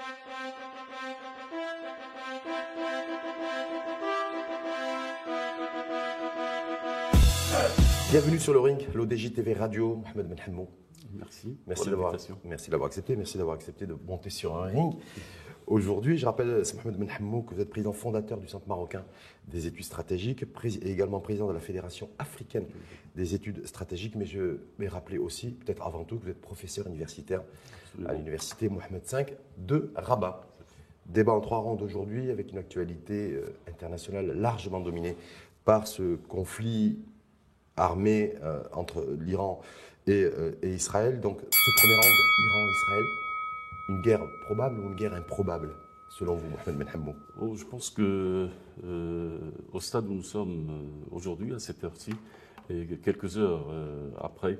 Bienvenue sur le ring, l'ODJ TV Radio, Mohamed Benhammou. Merci. Merci d'avoir accepté de monter sur un ring. Aujourd'hui, je rappelle, c'est Mohamed Benhammou, que vous êtes président fondateur du Centre marocain des études stratégiques et également président de la Fédération africaine des études stratégiques. Mais je vais rappeler aussi, peut-être avant tout, que vous êtes professeur universitaire à l'université Mohamed V de Rabat. Débat en 3 rounds aujourd'hui avec une actualité internationale largement dominée par ce conflit armé entre l'Iran et Israël. Donc ce premier round, Iran-Israël, une guerre probable ou une guerre improbable, selon vous, Mohamed Benhammou? Je pense que au stade où nous sommes aujourd'hui, à cette heure-ci, et quelques heures après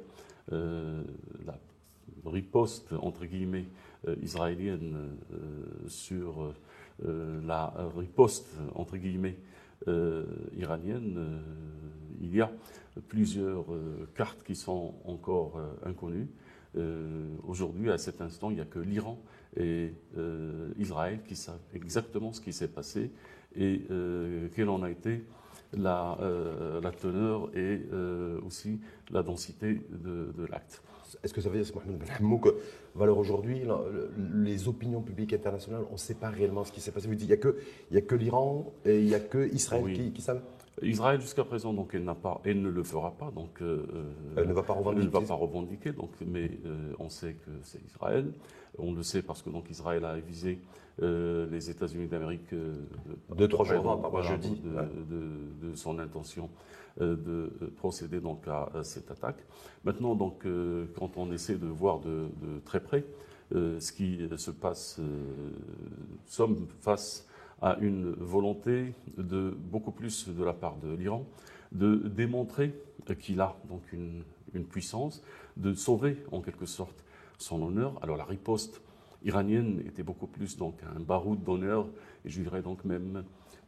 la riposte, entre guillemets, israélienne sur la riposte, entre guillemets, iranienne, il y a plusieurs cartes qui sont encore inconnues. Aujourd'hui, à cet instant, il n'y a que l'Iran et Israël qui savent exactement ce qui s'est passé et quelle en a été la teneur et aussi la densité de l'acte. Est-ce que ça veut dire, Mohamed Benhammou, que valeur aujourd'hui, les opinions publiques internationales, on ne sait pas réellement ce qui s'est passé? Vous dites qu'il n'y a que l'Iran et il n'y a que Israël qui savent? Israël, jusqu'à présent, donc, elle ne le fera pas. Donc, elle ne va pas revendiquer. Donc, mais on sait que c'est Israël. On le sait parce que donc, Israël a visé les États-Unis d'Amérique 2-3 jours avant, jeudi, de son intention de procéder donc à cette attaque. Maintenant, donc, quand on essaie de voir de très près ce qui se passe, nous sommes face à une volonté de beaucoup plus de la part de l'Iran de démontrer qu'il a donc une puissance, de sauver en quelque sorte son honneur. Alors la riposte iranienne était beaucoup plus donc un baroud d'honneur, et je dirais donc même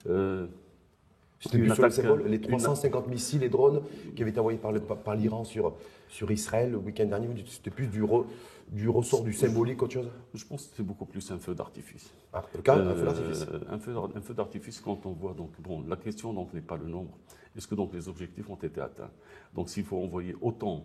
c'était plus sur le symbole, les 350 missiles et drones qui avaient été envoyés par l'Iran sur Israël le week-end dernier. Vous dites que c'était plus du ressort du symbolique qu'autre chose? Je pense que c'est beaucoup plus un feu d'artifice. Ah, le cas, un feu d'artifice. Un feu d'artifice quand on voit donc bon, la question donc n'est pas le nombre. Est-ce que donc les objectifs ont été atteints? Donc s'il faut envoyer autant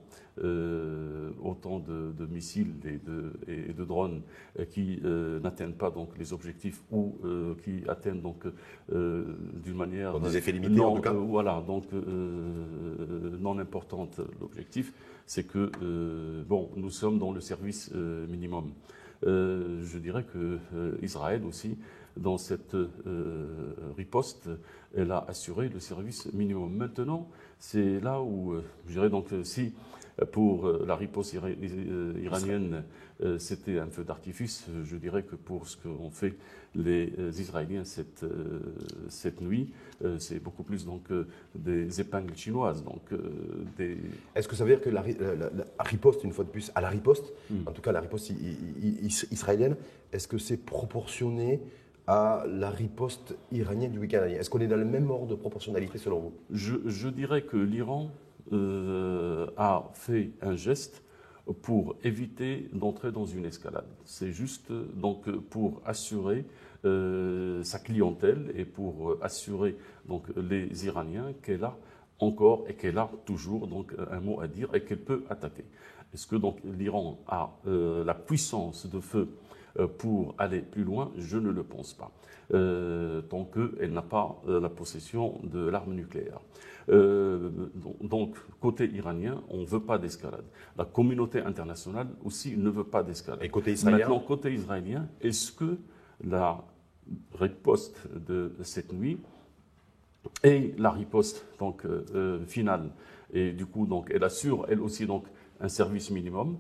de missiles et de drones qui n'atteignent pas donc les objectifs ou qui atteignent donc d'une manière des effets limités en tout cas. Voilà, donc non importante l'objectif, c'est que bon, nous sommes dans le service minimum. Je dirais que Israël aussi, dans cette riposte, elle a assuré le service minimum. Maintenant, c'est là où, je dirais donc, si pour la riposte iranienne, c'était un feu d'artifice, je dirais que pour ce qu'ont fait les Israéliens cette nuit, c'est beaucoup plus donc des épingles chinoises. Donc, Est-ce que ça veut dire que la riposte, une fois de plus, à la riposte, en tout cas la riposte israélienne, est-ce que c'est proportionné à la riposte iranienne du week-end dernier? Est-ce qu'on est dans le même ordre de proportionnalité selon vous? Je dirais que l'Iran a fait un geste pour éviter d'entrer dans une escalade. C'est juste donc pour assurer sa clientèle et pour assurer donc les Iraniens qu'elle a encore et qu'elle a toujours donc un mot à dire et qu'elle peut attaquer. Est-ce que donc l'Iran a la puissance de feu pour aller plus loin? Je ne le pense pas, tant qu'elle n'a pas la possession de l'arme nucléaire. Donc, côté iranien, on ne veut pas d'escalade. La communauté internationale aussi ne veut pas d'escalade. Et côté israélien? Maintenant, côté israélien, est-ce que la riposte de cette nuit et la riposte donc, finale, et du coup, donc, elle assure, elle aussi, donc, un service minimum,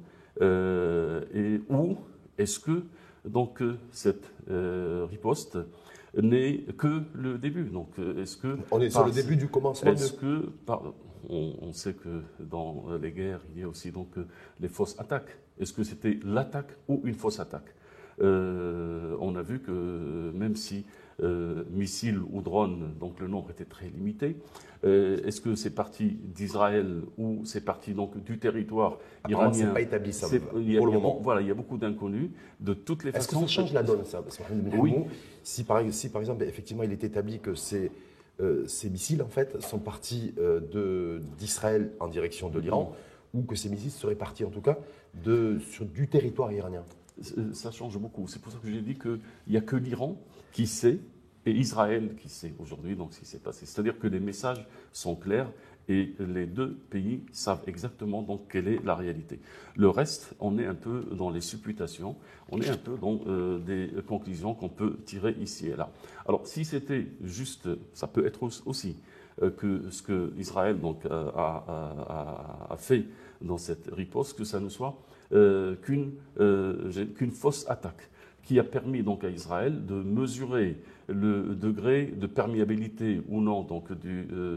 ou est-ce que donc, cette riposte n'est que le début? Donc, est-ce que on est sur le début du commencement? On sait que dans les guerres, il y a aussi donc les fausses attaques. Est-ce que c'était l'attaque ou une fausse attaque? On a vu que même si missiles ou drones, donc le nombre était très limité, est-ce que c'est parti d'Israël ou c'est parti donc du territoire Apparemment, iranien? c'est pas établi ça Il pour le moment. voilà, il y a beaucoup d'inconnus. De toutes les Est-ce que façons, ça change la donne, ça, Mohamed Ben oui. Hammou, si par exemple, effectivement, il est établi que ces missiles, en fait, sont partis d'Israël en direction de l'Iran, ou que ces missiles seraient partis, en tout cas, du territoire iranien? Ça change beaucoup. C'est pour ça que j'ai dit qu'il n'y a que l'Iran qui sait et Israël qui sait aujourd'hui donc ce qui s'est passé. C'est-à-dire que les messages sont clairs et les deux pays savent exactement donc quelle est la réalité. Le reste, on est un peu dans les supputations, on est un peu dans des conclusions qu'on peut tirer ici et là. Alors si c'était juste, ça peut être aussi que ce que Israël donc, a fait dans cette riposte, que ça ne soit qu'une fausse attaque qui a permis donc à Israël de mesurer le degré de perméabilité ou non donc de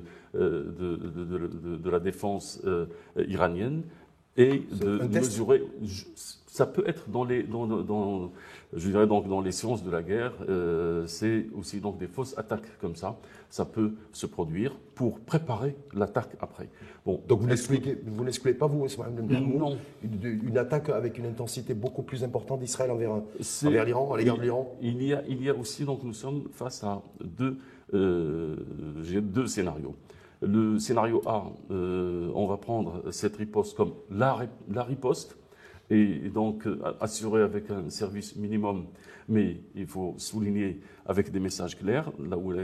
la défense iranienne et de mesurer. Ça peut être je dirais donc dans les sciences de la guerre, c'est aussi donc des fausses attaques comme ça. Ça peut se produire pour préparer l'attaque après. Bon, donc vous n'excluez pas, vous, non. Une attaque avec une intensité beaucoup plus importante d'Israël envers l'Iran, à l'égard de l'Iran? Il y a aussi, donc nous sommes face à deux scénarios. Le scénario A, on va prendre cette riposte comme la riposte, et donc assurer avec un service minimum, mais il faut souligner avec des messages clairs, là où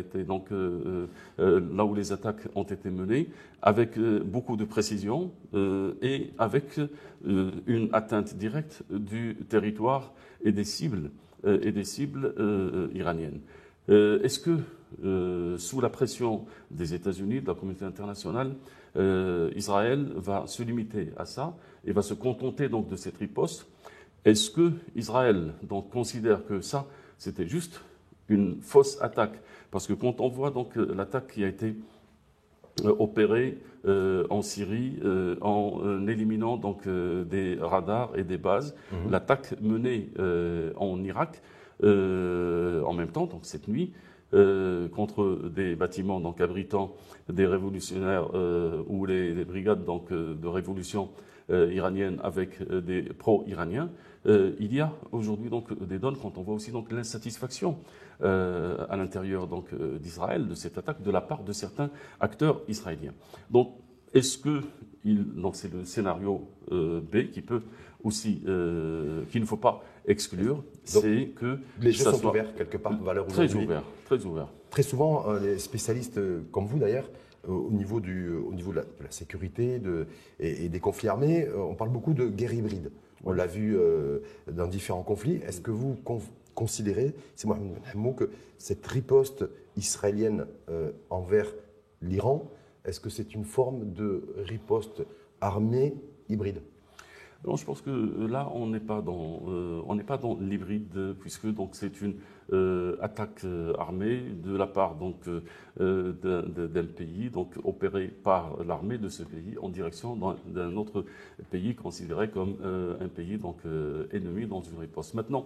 les attaques ont été menées, avec beaucoup de précision et avec une atteinte directe du territoire et des cibles iraniennes. Est-ce que, sous la pression des États-Unis, de la communauté internationale, Israël va se limiter à ça et va se contenter donc de cette riposte? Est-ce que Israël donc considère que ça, c'était juste une fausse attaque? Parce que quand on voit donc l'attaque qui a été opérée en Syrie en éliminant donc des radars et des bases, l'attaque menée en Irak en même temps, donc cette nuit, contre des bâtiments donc abritant des révolutionnaires ou les brigades donc de révolution iranienne avec des pro-iraniens. Il y a aujourd'hui donc des donnes quand on voit aussi donc l'insatisfaction à l'intérieur donc d'Israël de cette attaque de la part de certains acteurs israéliens. Donc est-ce que donc c'est le scénario B qui peut aussi qu'il ne faut pas exclure, c'est que les jeux sont ouverts quelque part, valeur aujourd'hui. Très ouvert. Très souvent, les spécialistes comme vous d'ailleurs, au niveau de la sécurité et des conflits armés, on parle beaucoup de guerre hybride. On l'a vu dans différents conflits. Est-ce que vous considérez, c'est Mohamed Ben Hammou, que cette riposte israélienne envers l'Iran, est-ce que c'est une forme de riposte armée hybride? Non, je pense que là, on n'est pas dans l'hybride, puisque donc c'est une attaque armée de la part donc d'un pays, donc opérée par l'armée de ce pays en direction d'un autre pays considéré comme un pays donc ennemi dans une riposte. Maintenant,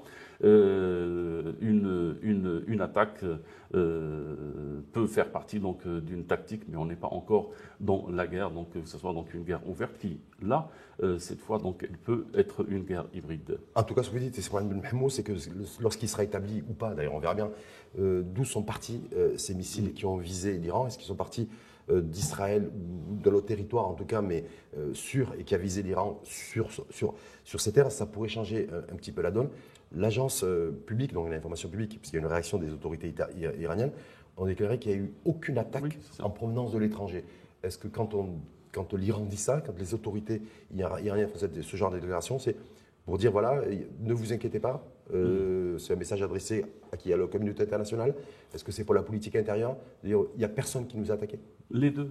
une attaque peut faire partie donc d'une tactique, mais on n'est pas encore dans la guerre, donc que ce soit donc une guerre ouverte qui là cette fois donc elle peut être une guerre hybride. En tout cas, ce que vous dites, c'est Ben Hammou, c'est que lorsqu'il sera établi ou pas, d'ailleurs on verra bien, d'où sont partis ces missiles qui ont visé l'Iran, est-ce qu'ils sont partis d'Israël ou de l'autre territoire en tout cas, mais et qui a visé l'Iran sur ces terres, ça pourrait changer un petit peu la donne. L'agence publique, donc l'information publique, puisqu'il y a une réaction des autorités iraniennes, ont déclaré qu'il n'y a eu aucune attaque en provenance de l'étranger. Est-ce que quand l'Iran dit ça, quand les autorités iraniennes font ce genre de déclaration, c'est pour dire voilà, ne vous inquiétez pas, c'est un message adressé à qui? À la communauté internationale? Est-ce que c'est pour la politique intérieure? Il n'y a personne qui nous a attaqué? Les deux.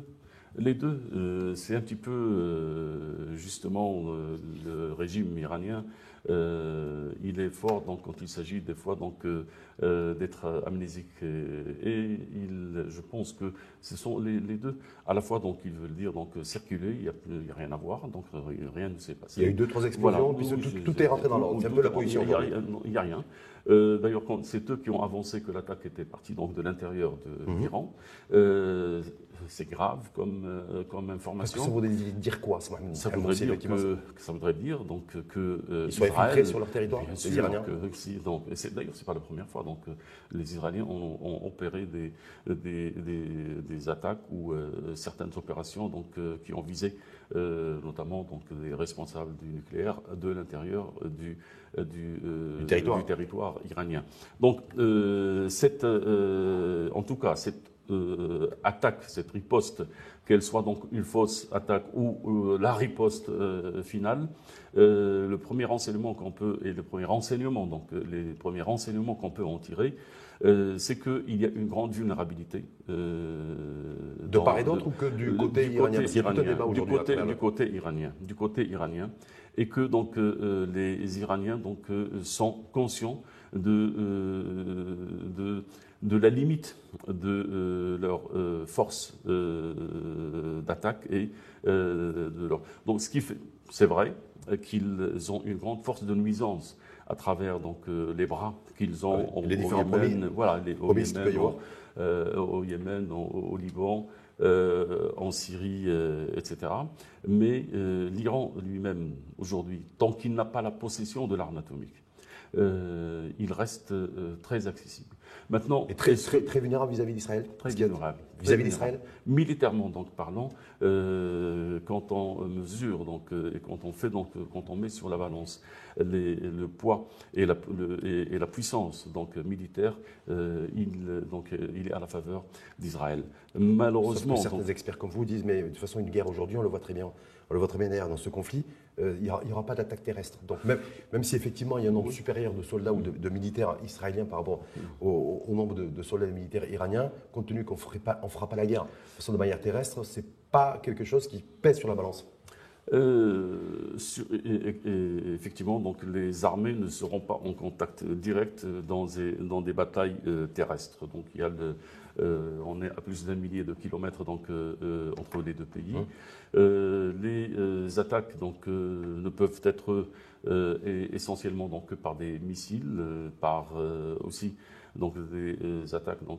C'est un petit peu justement le régime iranien il est fort donc, quand il s'agit des fois d'être amnésique. Je pense que ce sont les deux. À la fois, donc, ils veulent dire donc, circuler, il n'y a rien à voir, donc rien ne s'est passé. Il y a eu 2-3 explosions, puis tout est rentré dans l'ordre. C'est un peu la position. Il n'y a rien. D'ailleurs, c'est eux qui ont avancé que l'attaque était partie donc, de l'intérieur de l'Iran. C'est grave comme information. Parce que ça voudrait dire quoi, ça voudrait dire donc que ils sont infiltrés sur leur territoire, les Iraniens. D'ailleurs, c'est pas la première fois. Donc, les Iraniens ont opéré des attaques ou certaines opérations donc qui ont visé notamment donc des responsables du nucléaire de l'intérieur du territoire iranien. Donc, en tout cas, cette attaque, cette riposte, qu'elle soit donc une fausse attaque ou la riposte finale, le premier renseignement qu'on peut et le premier renseignement, donc les premiers renseignements qu'on peut en tirer, c'est qu'il y a une grande vulnérabilité. De part et d'autre ou que du côté iranien? Du côté iranien, et que donc les Iraniens donc sont conscients de la limite de leur force d'attaque et de leur. Donc, ce qui fait, c'est vrai qu'ils ont une grande force de nuisance à travers donc les bras qu'ils ont les différents Yémen, au Yémen, au Liban, en Syrie, etc. Mais l'Iran lui-même aujourd'hui, tant qu'il n'a pas la possession de l'arme atomique, il reste très accessible. Maintenant, et très vulnérable vis-à-vis d'Israël. Très vulnérable. Vis-à-vis d'Israël. Militairement donc parlant, quand on mesure donc et quand on met sur la balance le poids et la puissance donc militaire, il est à la faveur d'Israël. Malheureusement, certains experts comme vous disent, mais de toute façon une guerre aujourd'hui, on le voit très bien d'ailleurs dans ce conflit. Il n'y aura pas d'attaque terrestre. Donc même si effectivement il y a un nombre supérieur de soldats ou de militaires israéliens par rapport au nombre de soldats militaires iraniens, compte tenu qu'on ne fera pas la guerre de façon de manière terrestre, ce n'est pas quelque chose qui pèse sur la balance. Effectivement, donc les armées ne seront pas en contact direct dans des batailles terrestres. Donc il y a on est à plus d'un millier de kilomètres donc, entre les deux pays. Les attaques donc, ne peuvent être essentiellement donc, par des missiles, par aussi donc, des attaques donc,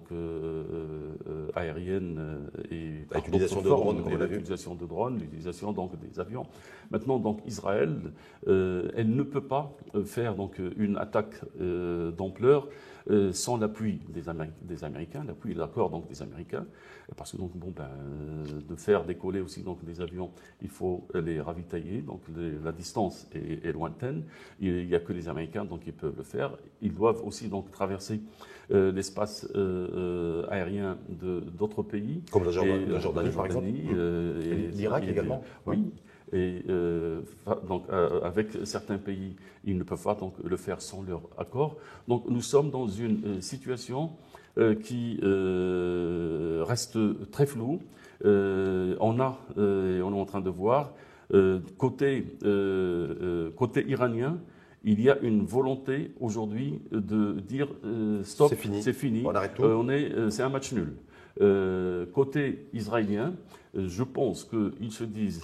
aériennes et par l'utilisation de drones, l'utilisation donc, des avions. Maintenant, donc, Israël, elle ne peut pas faire donc, une attaque d'ampleur sans l'appui des Américains, l'appui et l'accord donc des Américains, parce que donc de faire décoller aussi donc des avions, il faut les ravitailler, donc la distance est lointaine. Il n'y a que les Américains donc qui peuvent le faire. Ils doivent aussi donc traverser l'espace aérien d'autres pays, comme la Jordanie par exemple, l'Irak également. Oui. Et donc, avec certains pays, ils ne peuvent pas donc, le faire sans leur accord. Donc nous sommes dans une situation qui reste très floue. On est en train de voir, côté iranien, il y a une volonté aujourd'hui de dire stop, c'est fini, on arrête tout. C'est un match nul. Côté israélien, je pense qu'ils se disent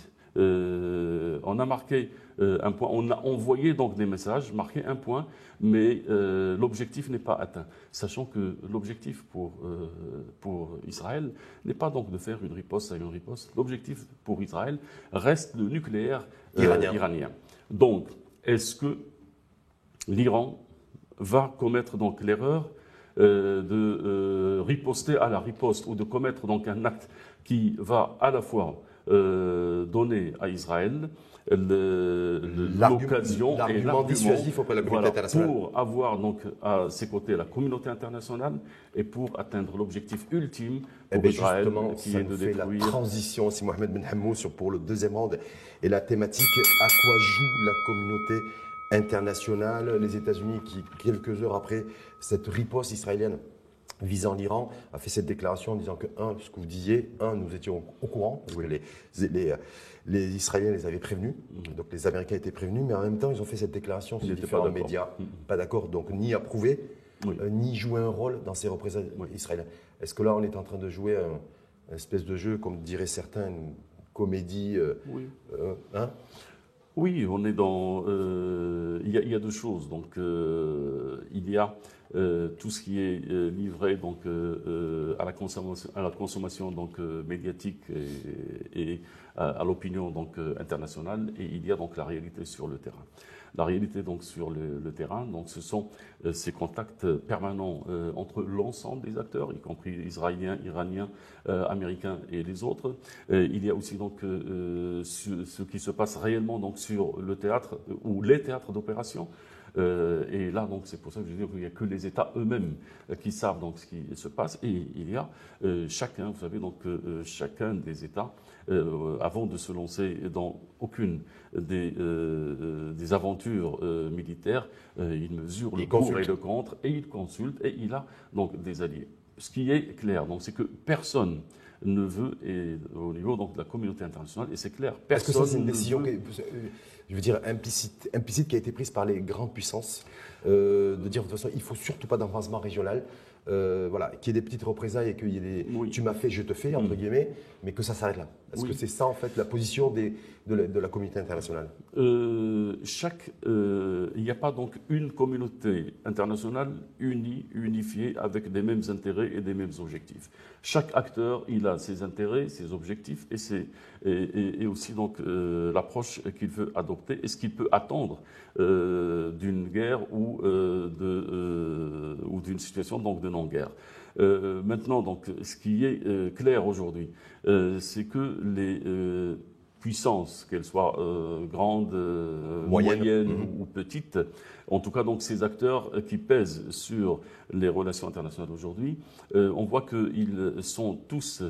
on a marqué un point, on a envoyé donc des messages, marqué un point, mais l'objectif n'est pas atteint. Sachant que l'objectif pour Israël n'est pas donc de faire une riposte à une riposte. L'objectif pour Israël reste le nucléaire iranien. Donc, est-ce que l'Iran va commettre donc l'erreur de riposter à la riposte ou de commettre donc un acte qui va à la fois donner à Israël l'occasion et l'argument dissuasif auprès de la communauté internationale pour avoir donc à ses côtés la communauté internationale et pour atteindre l'objectif ultime pour Israël qui est de détruire. La transition, c'est Mohamed Ben Hammou pour le deuxième round et la thématique à quoi joue la communauté internationale, les États-Unis qui quelques heures après cette riposte israélienne visant l'Iran, a fait cette déclaration en disant que, ce que vous disiez, nous étions au courant, parce que les Israéliens les avaient prévenus, donc les Américains étaient prévenus, mais en même temps, ils ont fait cette déclaration sur les différents médias, pas d'accord, donc ni approuver, ni jouer un rôle dans ces représailles israéliennes. Est-ce que là, on est en train de jouer un espèce de jeu, comme diraient certains, une comédie Oui, on est dans. Il y a deux choses. Donc, il y a tout ce qui est livré donc à la consommation donc médiatique et à l'opinion donc internationale, et il y a donc la réalité sur le terrain. La réalité donc sur le terrain, donc ce sont ces contacts permanents entre l'ensemble des acteurs, y compris israéliens, iraniens, américains et les autres. Il y a aussi donc ce qui se passe réellement donc sur le théâtre ou les théâtres d'opération. Et là, donc, c'est pour ça que je dis qu'il n'y a que les États eux-mêmes qui savent donc ce qui se passe. Et il y a chacun, vous savez, donc chacun des États, avant de se lancer dans aucune des aventures militaires, il mesure le pour et le contre, et il consulte, et il a donc des alliés. Ce qui est clair, donc, c'est que personne ne veut, et au niveau donc de la communauté internationale, et c'est clair, personne. Est-ce que ça, c'est une décision, je veux dire, implicite qui a été prise par les grandes puissances, de dire de toute façon, il ne faut surtout pas d'avancement régional, voilà, qu'il y ait des petites représailles et qu'il y ait des tu m'as fait, je te fais, entre guillemets, mais que ça s'arrête là. Est-ce que c'est ça, en fait, la position de la communauté internationale? Il n'y a pas donc une communauté internationale unifiée avec des mêmes intérêts et des mêmes objectifs. Chaque acteur, il a ses intérêts, ses objectifs et aussi donc l'approche qu'il veut adopter et ce qu'il peut attendre d'une guerre ou d'une situation donc de non-guerre. Maintenant, donc, ce qui est clair aujourd'hui, c'est que les puissances, qu'elles soient grandes, moyennes ou petites, en tout cas donc ces acteurs qui pèsent sur les relations internationales aujourd'hui, on voit qu'ils sont tous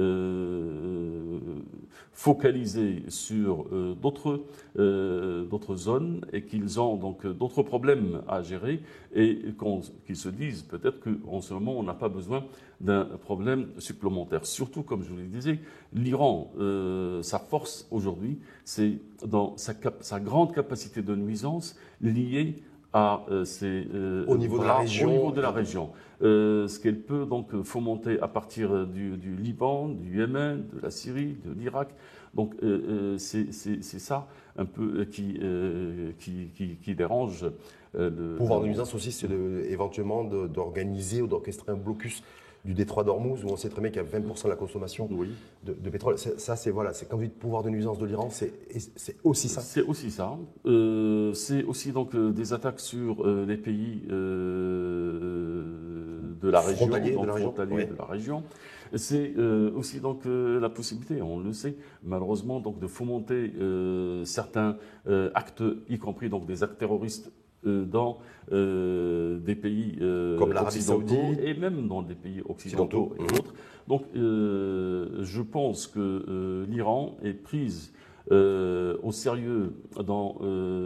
focalisés sur d'autres zones et qu'ils ont donc d'autres problèmes à gérer et qu'ils se disent peut-être qu'en ce moment on n'a pas besoin d'un problème supplémentaire. Surtout, comme je vous le disais, l'Iran, sa force aujourd'hui, c'est dans sa grande capacité de nuisance liée à au niveau de la région. Ce qu'elle peut donc fomenter à partir du Liban, du Yémen, de la Syrie, de l'Irak. Donc c'est ça un peu qui dérange. Le pouvoir de nuisance aussi, c'est éventuellement d'organiser ou d'orchestrer un blocus du détroit d'Ormuz, où on sait très bien qu'il y a 20% de la consommation de pétrole. Ça, c'est quand vous dites pouvoir de nuisance de l'Iran, c'est aussi ça. C'est aussi ça. C'est aussi donc des attaques sur les pays de la région, frontaliers de la région. C'est aussi donc la possibilité, on le sait, malheureusement, donc de fomenter certains actes, y compris donc des actes terroristes dans des pays comme l'Arabie Saoudite et même dans des pays occidentaux et autres. Donc je pense que l'Iran est prise au sérieux dans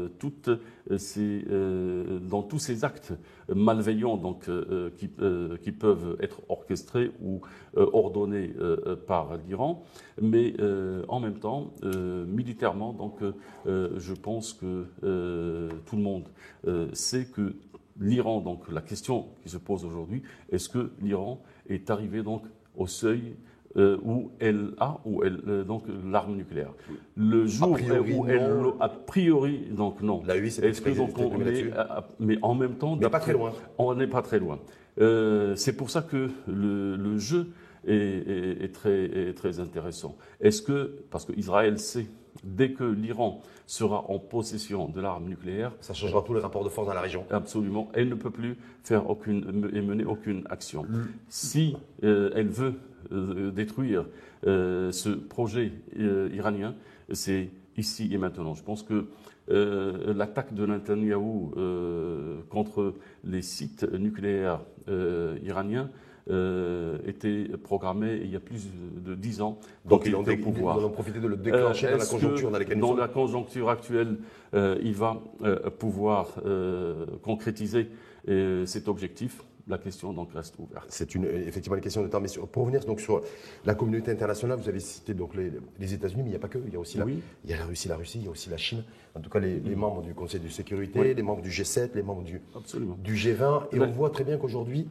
dans tous ces actes malveillants donc qui peuvent être orchestrés ou ordonnés par l'Iran, mais en même temps militairement donc je pense que tout le monde sait que l'Iran, donc la question qui se pose aujourd'hui, est-ce que l'Iran est arrivé donc au seuil où elle a donc l'arme nucléaire. Le jour a priori donc non. La UI, c'est mais en même temps, on n'est pas très loin. On n'est pas très loin. C'est pour ça que le jeu est très intéressant. Est-ce que, parce qu'Israël sait, dès que l'Iran sera en possession de l'arme nucléaire, ça changera tous les rapports de force dans la région. Absolument. Elle ne peut plus mener aucune action. Si elle veut détruire ce projet iranien, c'est ici et maintenant. Je pense que l'attaque de Netanyahou contre les sites nucléaires iraniens était programmée il y a plus de 10 ans. Donc ils ont profité de le déclencher dans la conjoncture dans laquelle nous sommes. Dans la conjoncture actuelle, il va pouvoir concrétiser cet objectif. la question donc reste ouverte. C'est effectivement une question de temps. Mais pour revenir donc sur la communauté internationale, vous avez cité donc les États-Unis, mais il n'y a pas que. Il y a aussi il y a la Russie, il y a aussi la Chine. En tout cas, les membres du Conseil de sécurité, les membres du G7, les membres du G20. Et on voit très bien qu'aujourd'hui,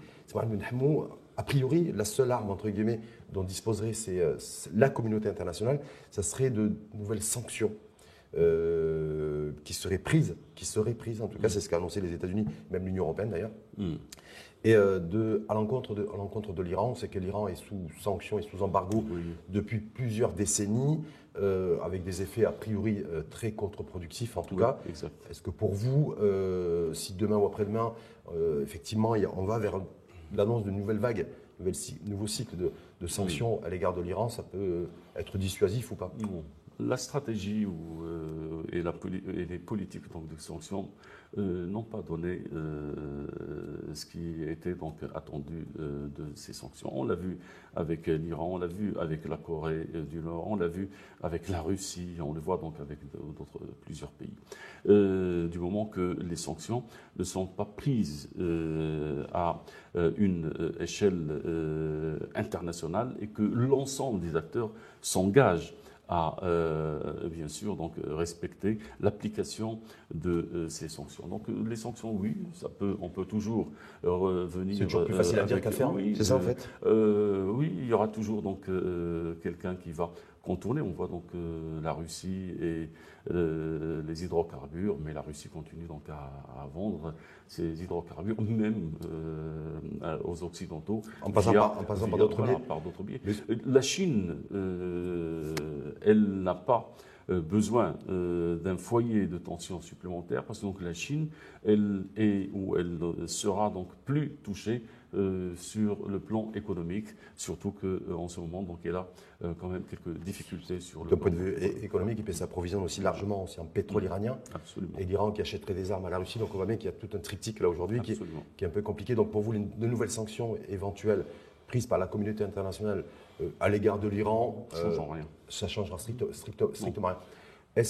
a priori, la seule arme, entre guillemets, dont disposerait la communauté internationale, ça serait de nouvelles sanctions qui seraient prises, en tout cas, c'est ce qu'a annoncé les États-Unis, même l'Union européenne d'ailleurs. Et à l'encontre de l'Iran, c'est que l'Iran est sous sanctions et sous embargo depuis plusieurs décennies, avec des effets a priori très contre-productifs en tout cas. Exact. Est-ce que pour vous, si demain ou après-demain, effectivement, on va vers l'annonce de nouvelles vagues, nouveau cycle de sanctions à l'égard de l'Iran, ça peut être dissuasif ou pas? Non. La stratégie et les politiques donc, de sanctions n'ont pas donné ce qui était donc attendu de ces sanctions. On l'a vu avec l'Iran, on l'a vu avec la Corée du Nord, on l'a vu avec la Russie, on le voit donc avec plusieurs pays. Du moment que les sanctions ne sont pas prises à une échelle internationale et que l'ensemble des acteurs s'engagent à bien sûr donc respecter l'application de ces sanctions. Donc les sanctions, oui, on peut toujours revenir. C'est toujours plus facile à dire qu'à faire. Oui, c'est ça en fait. Oui, il y aura toujours donc quelqu'un qui va contourner. On voit donc la Russie et les hydrocarbures, mais la Russie continue donc à vendre ces hydrocarbures, même aux Occidentaux. En passant par d'autres biais. Par d'autres biais. La Chine, elle n'a pas besoin d'un foyer de tension supplémentaire parce que donc la Chine, elle sera donc plus touchée sur le plan économique, surtout qu'en ce moment, donc, elle a quand même quelques difficultés sur le plan. D'un point de vue économique, il s'approvisionne aussi largement aussi en pétrole iranien. Absolument. Et l'Iran qui achèterait des armes à la Russie. Donc on voit bien qu'il y a tout un triptyque là aujourd'hui qui est un peu compliqué. Donc pour vous, de nouvelles sanctions éventuelles prises par la communauté internationale à l'égard de l'Iran, ça changera strictement rien. Est-ce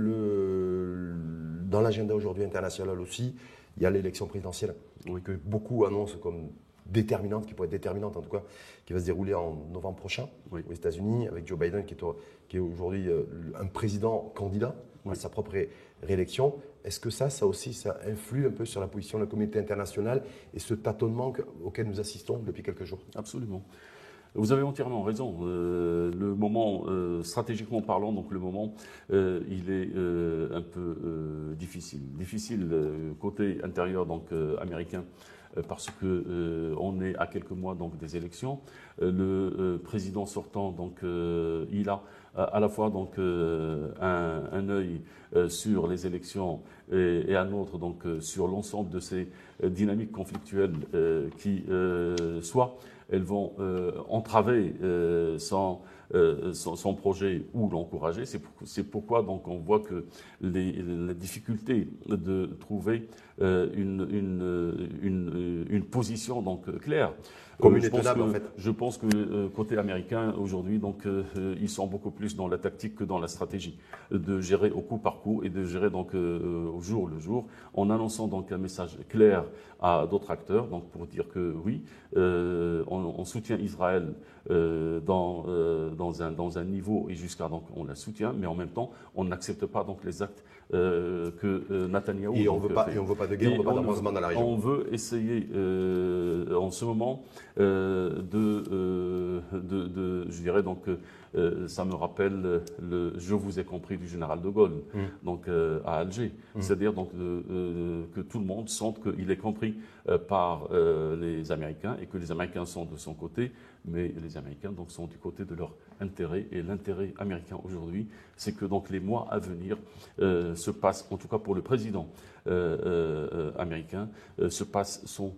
que dans l'agenda aujourd'hui international aussi, il y a l'élection présidentielle que beaucoup annoncent comme déterminante, qui pourrait être déterminante en tout cas, qui va se dérouler en novembre prochain aux États-Unis, avec Joe Biden qui est aujourd'hui un président candidat à sa propre réélection. Est-ce que ça aussi, ça influe un peu sur la position de la communauté internationale et ce tâtonnement auquel nous assistons depuis quelques jours? Absolument. Vous avez entièrement raison. Le moment, stratégiquement parlant, donc le moment, il est un peu difficile. Difficile côté intérieur, donc américain, parce que on est à quelques mois donc des élections. Le président sortant, donc, il a à la fois donc un œil sur les élections et un autre donc sur l'ensemble de ces dynamiques conflictuelles qui soit elles vont entraver son projet ou l'encourager. C'est pourquoi donc on voit que la difficulté de trouver une position donc claire. Je pense que côté américain aujourd'hui, donc ils sont beaucoup plus dans la tactique que dans la stratégie, de gérer au coup par coup et de gérer donc au jour le jour, en annonçant donc un message clair à d'autres acteurs, donc pour dire que oui, on soutient Israël dans un niveau et jusqu'à donc on la soutient, mais en même temps on n'accepte pas donc les actes que Netanyahou. Et on ne veut pas de guerre, on ne veut pas d'avancement dans la région. On veut essayer en ce moment je dirais donc, ça me rappelle Je vous ai compris du général de Gaulle, donc à Alger. C'est-à-dire donc que tout le monde sente qu'il est compris par les Américains et que les Américains sont de son côté, mais les Américains donc sont du côté de leur intérêt. Et l'intérêt américain aujourd'hui, c'est que donc les mois à venir se passent, en tout cas pour le président américain, sont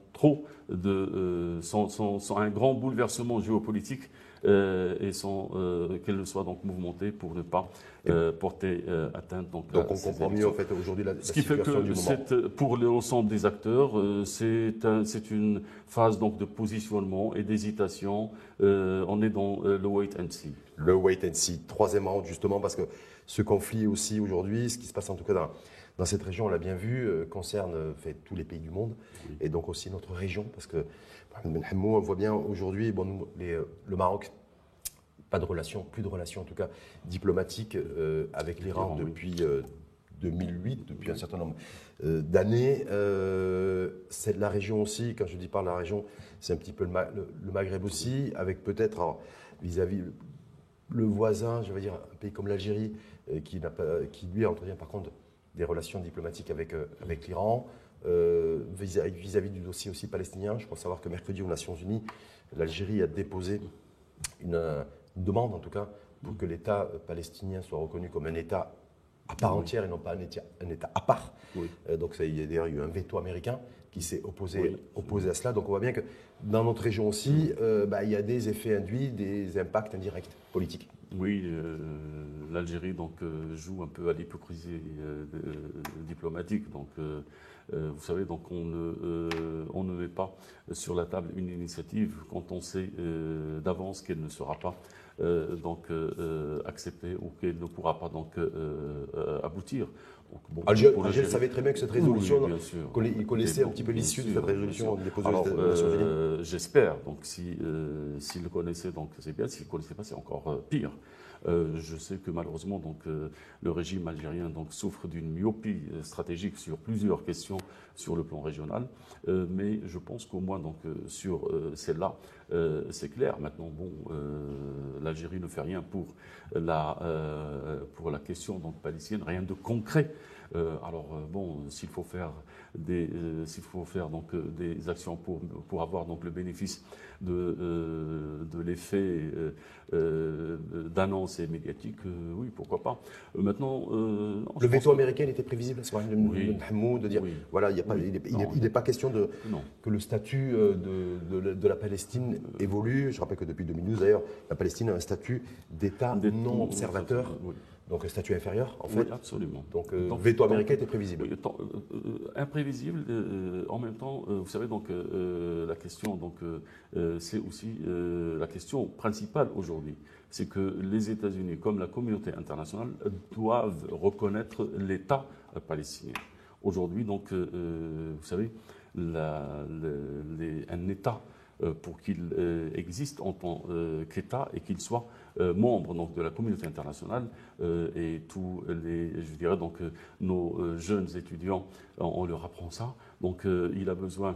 un grand bouleversement géopolitique et sans qu'elle soit donc mouvementée pour ne pas porter atteinte. Donc on comprend mieux en fait aujourd'hui la situation du moment. Ce qui fait que pour l'ensemble des acteurs, c'est une phase donc de positionnement et d'hésitation. On est dans le wait and see. Le wait and see. Troisième round justement parce que ce conflit aussi aujourd'hui, ce qui se passe en tout cas dans cette région, on l'a bien vu, concerne tous les pays du monde, Oui. et donc aussi notre région, parce que Mohamed Ben Hammou, on voit bien aujourd'hui, bon, le Maroc, pas de relations, plus de relations en tout cas diplomatiques avec l'Iran L'Iran, oui. depuis 2008, depuis un certain nombre d'années. C'est de la région aussi, quand je dis par la région, c'est un petit peu le Maghreb aussi, avec peut-être alors, vis-à-vis le voisin, je veux dire un pays comme l'Algérie, qui lui entretient par contre des relations diplomatiques avec l'Iran. Vis-à-vis du dossier aussi palestinien, je crois savoir que mercredi aux Nations Unies, l'Algérie a déposé une demande en tout cas pour que l'État palestinien soit reconnu comme un État à part entière et non pas un État à part. Oui. Donc il y a d'ailleurs eu un veto américain qui s'est opposé, Oui. à cela. Donc on voit bien que dans notre région aussi, il y a des effets induits, des impacts indirects politiques. Oui, l'Algérie donc joue un peu à l'hypocrisie diplomatique. Donc, vous savez, donc on ne met pas sur la table une initiative quand on sait d'avance qu'elle ne sera pas acceptée ou qu'elle ne pourra pas aboutir. Donc, bon, Alger pour l'Algérie- savait très bien que cette résolution, Oui, bien sûr. il connaissait un petit peu Bien l'issue de sûr, cette bien résolution sûr. déposée Alors, aux Nations Unies. j'espère. Donc, s'il le connaissait, donc c'est bien. S'il ne connaissait pas, c'est encore pire. Je sais que malheureusement, le régime algérien souffre d'une myopie stratégique sur plusieurs questions sur le plan régional, mais je pense qu'au moins sur celle-là, c'est clair. Maintenant, bon, l'Algérie ne fait rien pour la question palestinienne, rien de concret. S'il faut faire des actions pour avoir le bénéfice de l'effet d'annonce et médiatique, oui, pourquoi pas. Maintenant, Le veto américain était prévisible, c'est vrai, Oui. de dire, Oui. voilà, Oui. il n'est pas question Non. que le statut de la Palestine évolue. Je rappelle que depuis 2012, d'ailleurs, la Palestine a un statut d'État non observateur, Oui. donc un statut inférieur, en fait. Oui, absolument. Donc, veto américain était prévisible. Oui, imprévisible. En même temps, vous savez, la question, c'est aussi la question principale aujourd'hui. C'est que les États-Unis, comme la communauté internationale, doivent reconnaître l'État palestinien. Aujourd'hui, vous savez, un État, pour qu'il existe en tant qu'État et qu'il soit membre de la communauté internationale et tous nos jeunes étudiants, on leur apprend ça. Donc il a besoin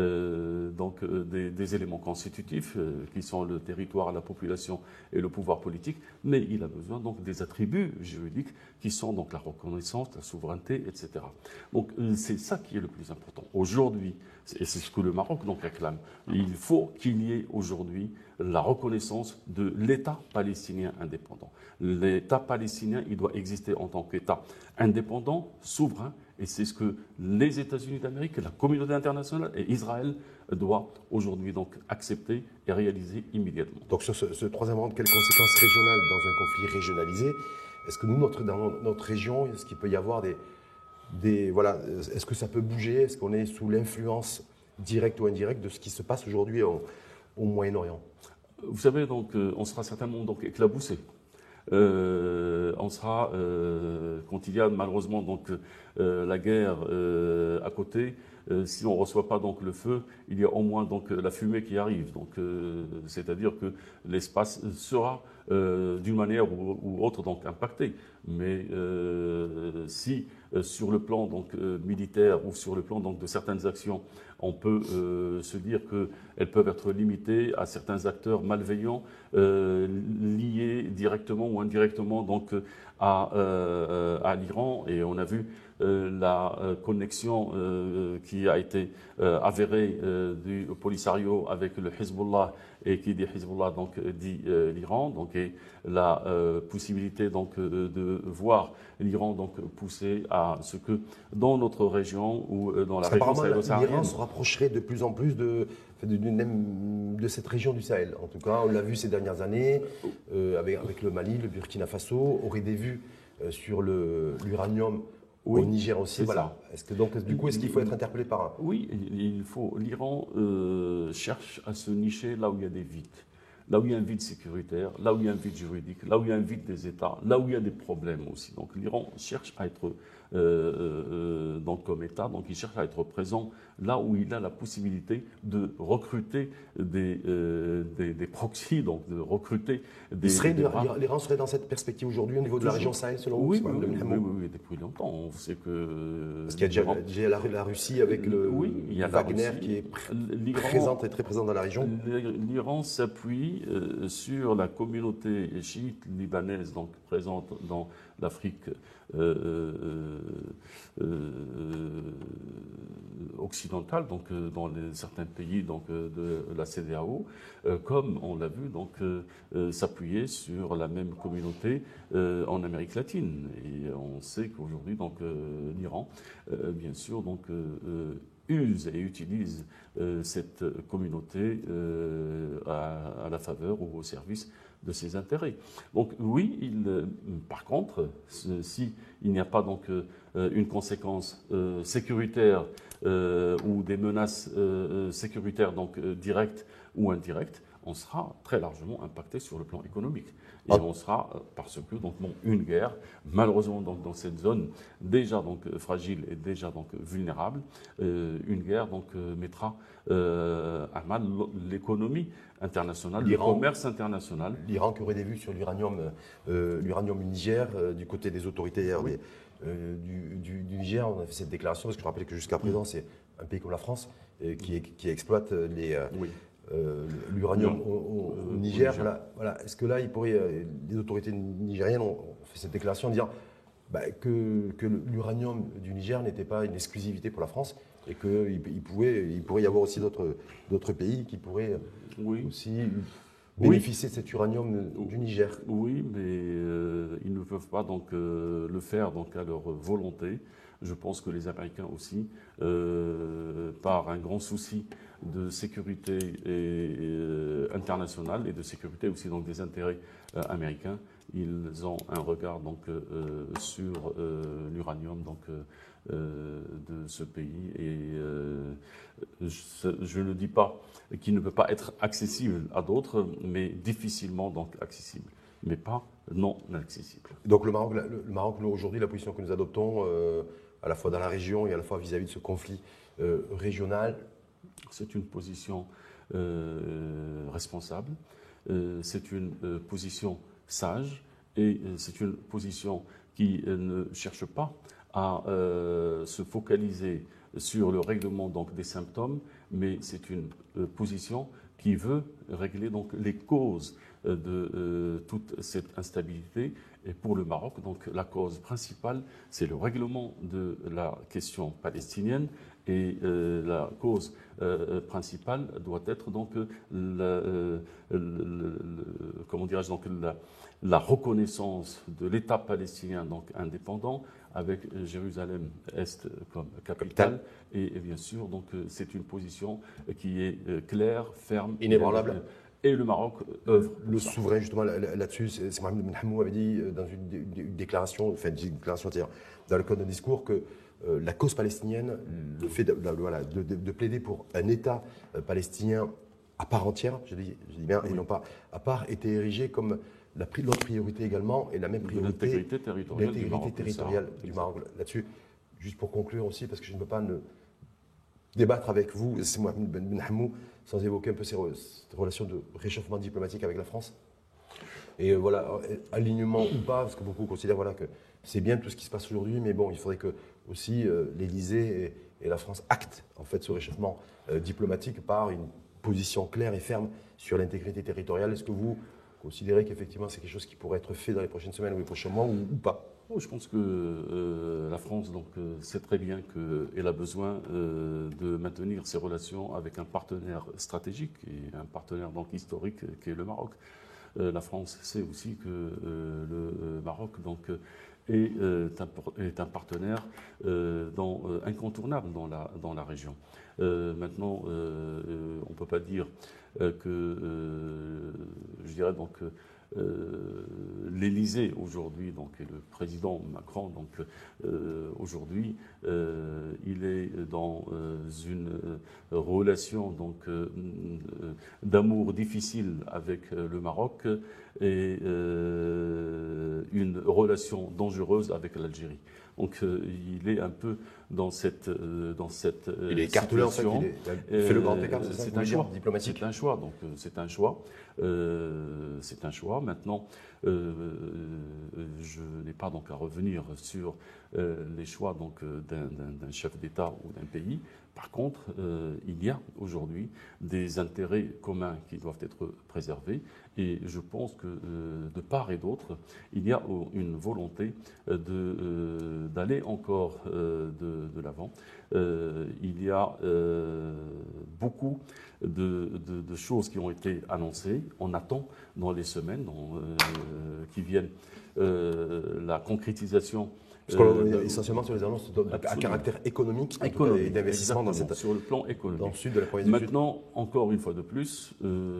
des éléments constitutifs qui sont le territoire, la population et le pouvoir politique, mais il a besoin des attributs juridiques qui sont la reconnaissance, la souveraineté, etc. Donc c'est ça qui est le plus important. Aujourd'hui, et c'est ce que le Maroc réclame, il faut qu'il y ait aujourd'hui la reconnaissance de l'État palestinien indépendant. L'État palestinien, il doit exister en tant qu'État indépendant, souverain, et c'est ce que les États-Unis d'Amérique, la communauté internationale et Israël doivent aujourd'hui accepter et réaliser immédiatement. Donc sur ce troisième round, quelles conséquences régionales dans un conflit régionalisé? Est-ce que nous, dans notre région, est-ce qu'il peut y avoir est-ce que ça peut bouger? Est-ce qu'on est sous l'influence directe ou indirecte de ce qui se passe aujourd'hui au Moyen-Orient? Vous savez, on sera certainement éclaboussé. On sera, quand il y a malheureusement la guerre à côté, si on ne reçoit pas le feu, il y a au moins la fumée qui arrive. C'est-à-dire que l'espace sera d'une manière ou autre impacté. Mais si sur le plan militaire ou sur le plan de certaines actions, on peut se dire qu'elles peuvent être limitées à certains acteurs malveillants liés directement ou indirectement à l'Iran. Et on a vu la connexion qui a été avérée du Polisario avec le Hezbollah, et qui dit Hezbollah dit l'Iran, et la possibilité de voir l'Iran pousser à ce que dans notre région ou dans la région sahélo-saharienne, l'Iran se rapprocherait de plus en plus de cette région du Sahel. En tout cas, on l'a vu ces dernières années avec le Mali, le Burkina Faso, aurait des vues sur l'uranium. Oui, au Niger aussi, voilà. Est-ce qu'il faut être interpellé par un... Oui, l'Iran cherche à se nicher là où il y a des vides. là où il y a un vide sécuritaire, là où il y a un vide juridique, là où il y a un vide des États, là où il y a des problèmes aussi. Donc l'Iran cherche à être, donc comme État, donc il cherche à être présent là où il a la possibilité de recruter des proxys, donc de recruter L'Iran serait dans cette perspective aujourd'hui au niveau de la région Sahel, selon vous? Oui, oui, depuis longtemps. On sait que. Parce qu'il y a déjà la Russie avec le il y a Wagner qui est présente et très présente dans la région. L'Iran s'appuie sur la communauté chiite libanaise, donc présente dans l'Afrique occidentale, donc dans certains pays donc, de la CEDEAO, comme on l'a vu, donc s'appuyer sur la même communauté en Amérique latine. Et on sait qu'aujourd'hui, donc l'Iran, bien sûr, donc use et utilise cette communauté à la faveur ou au service de ses intérêts. Donc oui, par contre, s'il n'y a pas donc une conséquence sécuritaire ou des menaces sécuritaires donc directes ou indirectes, on sera très largement impacté sur le plan économique. Et on sera, parce que donc, bon, une guerre, malheureusement donc, dans cette zone déjà donc, fragile et déjà donc, vulnérable, une guerre donc, mettra à mal l'économie internationale, le commerce international. L'Iran qui aurait des vues sur l'uranium du Niger, du côté des autorités du Niger, on a fait cette déclaration parce que je rappelle que jusqu'à présent, c'est un pays comme la France qui exploite l'uranium au Niger. Voilà. Est-ce que là, les autorités nigériennes ont fait cette déclaration en disant que l'uranium du Niger n'était pas une exclusivité pour la France et qu'il pourrait y avoir aussi d'autres pays qui pourraient aussi bénéficier de cet uranium du Niger? Oui, mais ils ne peuvent pas donc, le faire donc, à leur volonté. Je pense que les Américains aussi, par un grand souci de sécurité internationale et de sécurité aussi donc des intérêts américains, ils ont un regard donc sur l'uranium donc de ce pays et je ne dis pas qu'il ne peut pas être accessible à d'autres, mais difficilement donc accessible, mais pas non accessible. Donc le Maroc aujourd'hui, la position que nous adoptons à la fois dans la région et à la fois vis-à-vis de ce conflit régional, c'est une position responsable, c'est une position sage et c'est une position qui ne cherche pas à se focaliser sur le règlement donc, des symptômes, mais c'est une position qui veut régler donc, les causes de toute cette instabilité. Et pour le Maroc, donc, la cause principale, c'est le règlement de la question palestinienne. Et la cause principale doit être donc, comment dirais-je, donc, la reconnaissance de l'État palestinien donc, indépendant, avec Jérusalem-Est comme capitale. Et bien sûr, donc, c'est une position qui est claire, ferme, inébranlable. Et le Maroc œuvre. Le souverain, justement, là-dessus, c'est Mohamed Ben Hammou avait dit dans une déclaration, dans le cadre d'un discours, que la cause palestinienne, le fait de plaider pour un État palestinien à part entière, je dis bien, et non pas à part, était érigé comme l'autre priorité également, et la même priorité, l'intégrité territoriale du Maroc. Là-dessus, juste pour conclure aussi, parce que je ne peux pas débattre avec vous, c'est Mohamed Ben Hammou, sans évoquer un peu cette relation de réchauffement diplomatique avec la France. Et voilà, alignement ou pas, parce que beaucoup considèrent que c'est bien tout ce qui se passe aujourd'hui, mais bon, il faudrait que aussi l'Élysée et la France actent en fait ce réchauffement diplomatique par une position claire et ferme sur l'intégrité territoriale. Est-ce que vous considérez qu'effectivement c'est quelque chose qui pourrait être fait dans les prochaines semaines ou les prochains mois ou pas? Je pense que la France donc, sait très bien qu'elle a besoin de maintenir ses relations avec un partenaire stratégique et un partenaire donc, historique qui est le Maroc. La France sait aussi que le Maroc donc, est un partenaire incontournable dans la région. Maintenant, on ne peut pas dire que, je dirais donc, l'Élysée aujourd'hui, donc, et le président Macron, donc, aujourd'hui, il est dans une relation donc, d'amour difficile avec le Maroc et une relation dangereuse avec l'Algérie. Donc il est un peu dans cette il est écartelé en fait, il fait le grand écart, c'est un choix diplomatique. C'est un choix, donc c'est un choix. C'est un choix. Maintenant, je n'ai pas donc à revenir sur les choix donc d'un chef d'État ou d'un pays. Par contre, il y a aujourd'hui des intérêts communs qui doivent être préservés et je pense que de part et d'autre, il y a une volonté d'aller encore de l'avant. Il y a beaucoup de choses qui ont été annoncées. On attend dans les semaines qui viennent la concrétisation. Essentiellement sur les annonces à caractère économique et d'investissement sur le plan économique. Dans le sud de la province. Maintenant, encore une fois de plus,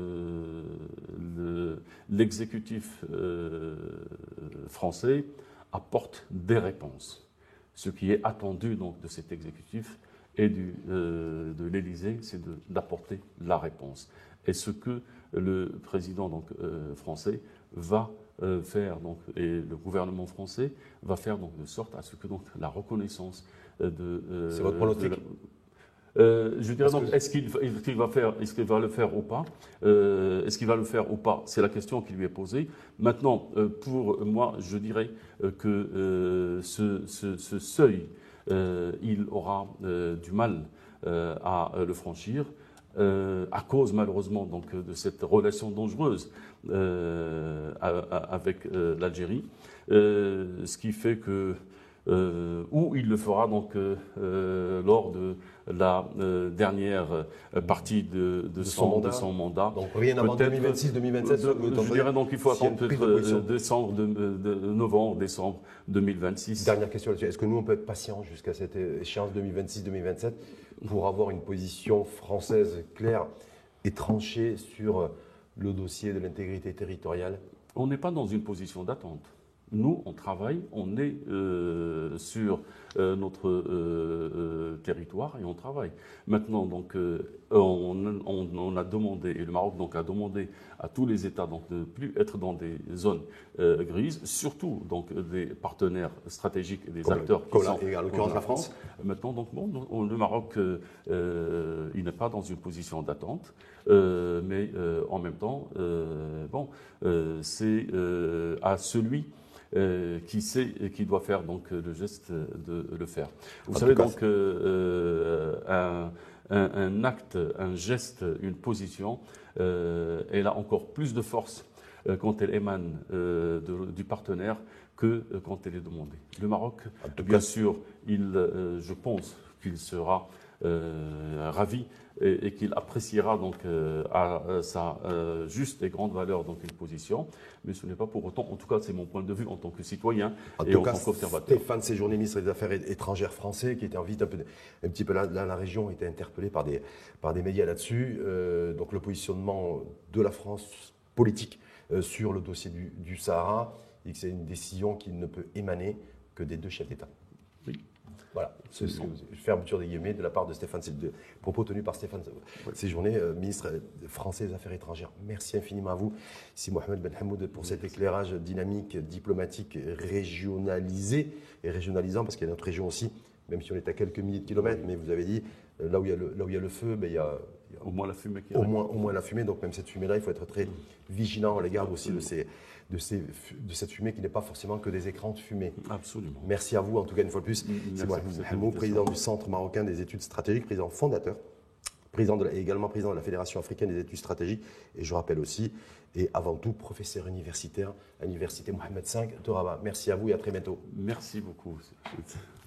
l'exécutif français apporte des réponses. Ce qui est attendu donc de cet exécutif et de l'Élysée, c'est d'apporter la réponse. Et ce que le président donc, français va faire, donc, et le gouvernement français va faire donc, de sorte à ce que donc, la reconnaissance de... c'est votre pronostic je dirais donc, est-ce qu'il va le faire ou pas Est-ce qu'il va le faire ou pas? C'est la question qui lui est posée. Maintenant, pour moi, je dirais que ce seuil, il aura du mal à le franchir. À cause malheureusement donc, de cette relation dangereuse avec l'Algérie, ce qui fait que ou il le fera donc lors de la dernière partie de son mandat. Donc rien avant 2026-2027. Je dirais donc qu'il faut attendre peut-être novembre, décembre 2026. Dernière question là-dessus. Est-ce que nous on peut être patient jusqu'à cette échéance 2026-2027 pour avoir une position française claire et tranchée sur le dossier de l'intégrité territoriale? On n'est pas dans une position d'attente. Nous, on travaille, on est sur notre territoire et on travaille. Maintenant, donc, on a demandé, et le Maroc donc, a demandé à tous les États donc, de ne plus être dans des zones grises, surtout donc, des partenaires stratégiques et des acteurs qui sont en l'occurrence la France. Maintenant, donc, bon, le Maroc, il n'est pas dans une position d'attente, mais en même temps, c'est à celui qui sait et qui doit faire donc le geste de le faire. Vous savez donc un acte, un geste, une position, elle a encore plus de force quand elle émane du partenaire que quand elle est demandée. Le Maroc, bien sûr, je pense qu'il sera ravi et qu'il appréciera donc à sa juste et grande valeur donc une position, mais ce n'est pas pour autant, en tout cas c'est mon point de vue en tant que citoyen et en tant qu'observateur. Stéphane Séjourné, ministre des Affaires étrangères français, qui était en visite un petit peu là, la région, a été interpellé par des médias là-dessus. Donc le positionnement de la France politique sur le dossier du Sahara, et que c'est une décision qui ne peut émaner que des deux chefs d'État. Oui. Voilà, c'est fermeture des guillemets de la part de Stéphane, propos tenus par Stéphane Séjourné, ministre français des Affaires étrangères. Merci infiniment à vous, Si Mohamed Ben Hamoud, pour cet éclairage dynamique, diplomatique, régionalisé et régionalisant, parce qu'il y a notre région aussi, même si on est à quelques milliers de kilomètres, mais vous avez dit, là où il y a le feu, ben, il y a au moins la fumée qui au moins la fumée, donc même cette fumée-là, il faut être très vigilant à l'égard aussi de cette fumée qui n'est pas forcément que des écrans de fumée. Absolument. Merci à vous, en tout cas, une fois de plus. C'est moi, Hamou, président du Centre marocain des études stratégiques, président fondateur, également président de la Fédération africaine des études stratégiques, et je rappelle aussi, et avant tout, professeur universitaire à l'Université Mohamed V de Rabat. Merci à vous et à très bientôt. Merci beaucoup.